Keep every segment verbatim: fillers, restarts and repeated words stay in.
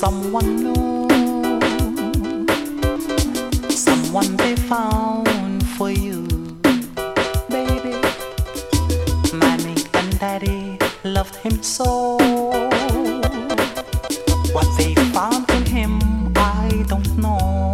someone new, someone they found for you, baby. Mommy and daddy loved him so. What they found in him, I don't know.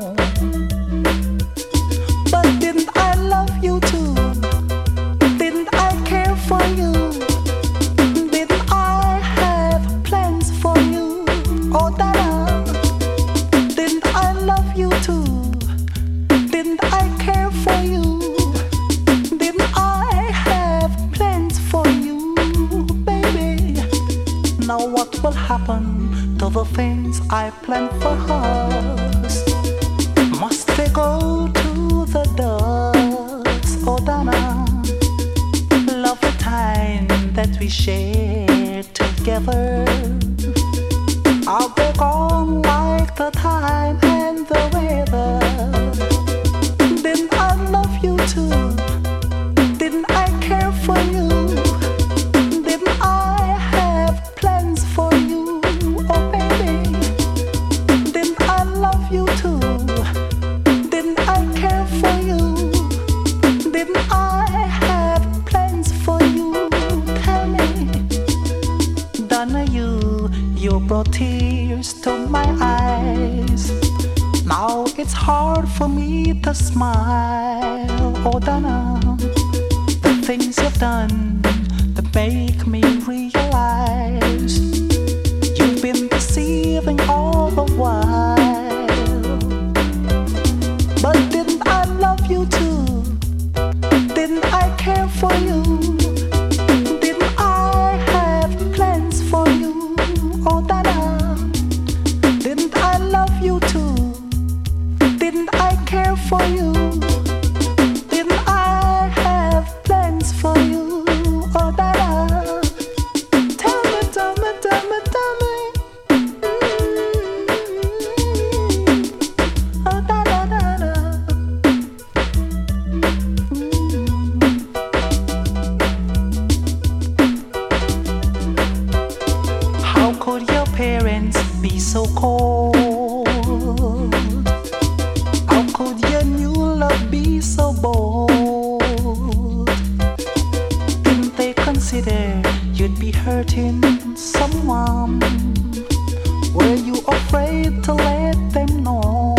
But didn't I love you too? Didn't I care for you? Didn't I have plans for you? Oh, Dada, didn't I love you too? Didn't I care for you? Didn't I have plans for you, baby? Now what will happen to the things I planned for us? Must they go to the dust? Oh, Dana, love the time that we shared together. I'll go on like the time and the weather. Didn't I love you too? Didn't I care for you? Didn't I have plans for you? Oh baby, didn't I love you too? Didn't I care for you? Didn't I have plans for you? Tell me, Donna, you, you brought tears to my eyes. Now it's hard for me to smile. Oh Donna, the things you've done that make me realize you've been deceiving all the while. But didn't I love you too? Didn't I care for you? Didn't I have plans for you? Oh Dada, didn't I love you too? Didn't I care for you? Didn't I have plans for you? Oh Dada, tell me, tell me, tell me, tell me. Mm-hmm. Oh Dada, Dada. Mm-hmm. How could your parents be so cold? How could your new love be so bold? Didn't they consider you'd be hurting someone? Were you afraid to let them know?